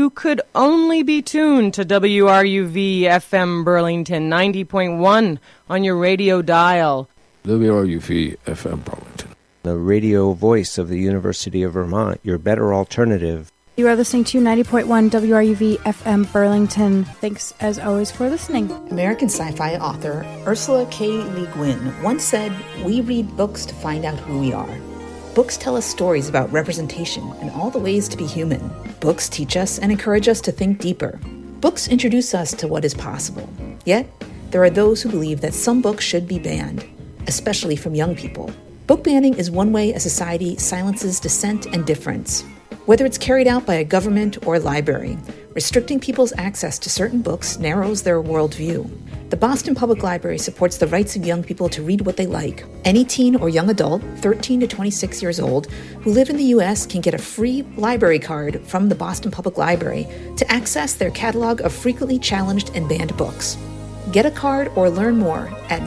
you could only be tuned to WRUV FM Burlington 90.1 on your radio dial. WRUV FM Burlington, the radio voice of the University of Vermont, your better alternative. You are listening to 90.1 WRUV FM Burlington. Thanks, as always, for listening. American sci-fi author Ursula K. Le Guin once said, "We read books to find out who we are." Books tell us stories about representation and all the ways to be human. Books teach us and encourage us to think deeper. Books introduce us to what is possible. Yet, there are those who believe that some books should be banned, especially from young people. Book banning is one way a society silences dissent and difference. Whether it's carried out by a government or a library, restricting people's access to certain books narrows their worldview. The Boston Public Library supports the rights of young people to read what they like. Any teen or young adult, 13 to 26 years old, who live in the U.S. can get a free library card from the Boston Public Library to access their catalog of frequently challenged and banned books. Get a card or learn more at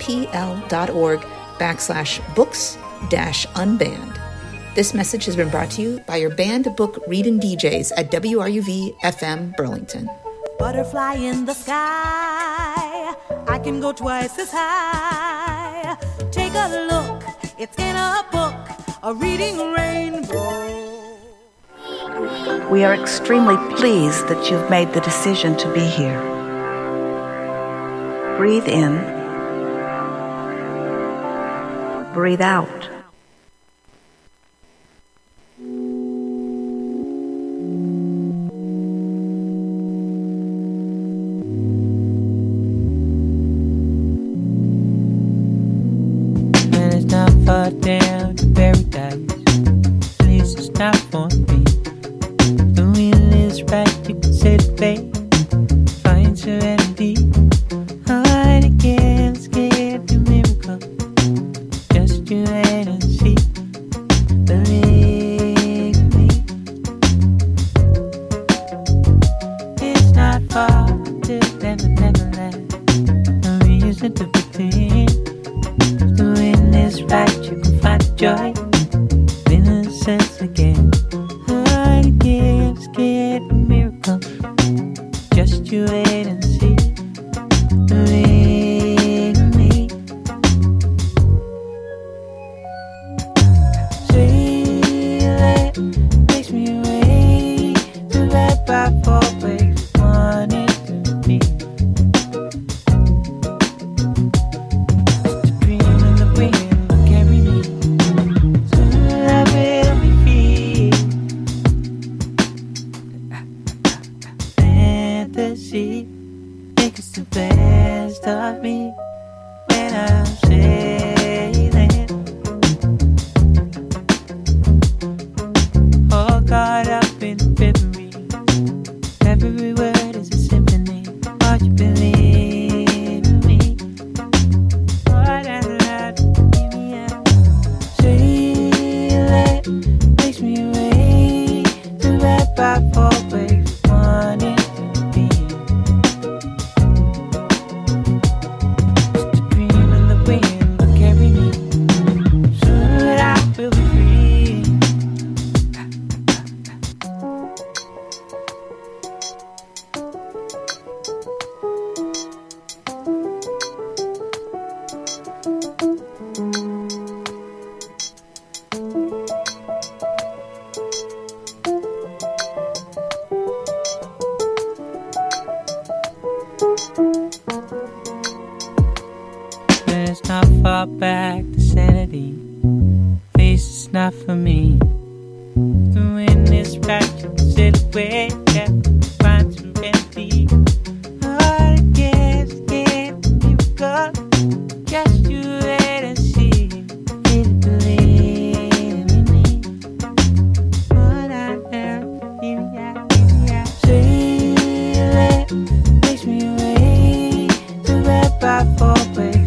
bpl.org/books-unbanned. This message has been brought to you by your banned book reading DJs at WRUV FM Burlington. Butterfly in the sky, I can go twice as high. Take a look, it's in a book, a reading rainbow. We are extremely pleased that you've made the decision to be here. Breathe in, breathe out. Far down to paradise, please it's not for me. The wind is right, you can set it back, find serenity. Hard again, scared to miracle. Just you wait and see. Believe me, it's not far to the Netherlands. No reason to pretend. The wind is right, you can find joy, innocence again. Hard again, scared of miracle. Just you wait and see. Believe me. Sweet makes me wait to right by four ways. Wanted to be. It's the best of me when I'm sailing, all caught up in memory. Every word is a symphony. Won't you believe in me? More than that, give me out. Sailing makes me wait to right by four ways. Wanting it's not far back to sanity. Face is not for me. The wind is right, you can sit away, yeah, find some empty. Hard again, scared you go. Just you wait and see. Really believe in me. What I am, give me out. Say it makes me wait to right by four ways.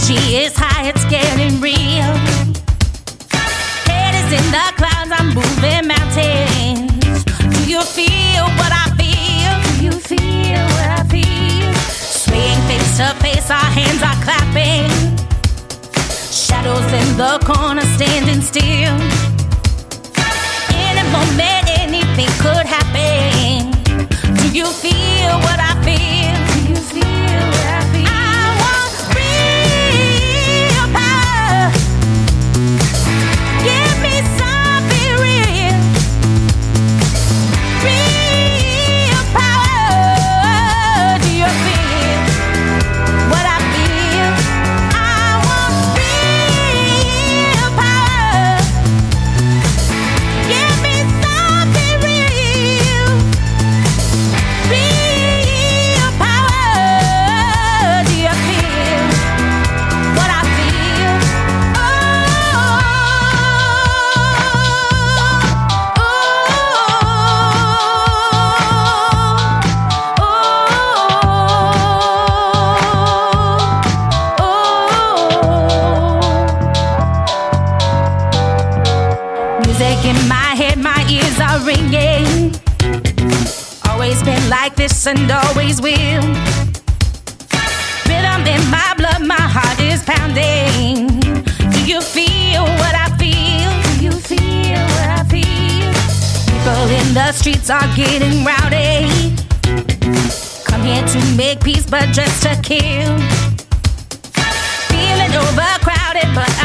Energy is high, it's getting real. Head is in the clouds, I'm moving mountains. Do you feel what I feel? Do you feel what I feel? Swaying face to face, our hands are clapping. Shadows in the corner standing still. In a moment, anything could happen. Do you feel what I feel? Do you feel what I feel? I want real power. Give me something real. Real power. Do you feel what I feel? I want real power. Give me something real. Real power. Do you feel what I feel? Music in my head, my ears are ringing. Always been like this and always will. Rhythm in my blood, my heart is pounding. Do you feel what I feel? Do you feel what I feel? People in the streets are getting rowdy. Come here to make peace, but just to kill. Feeling overcrowded, but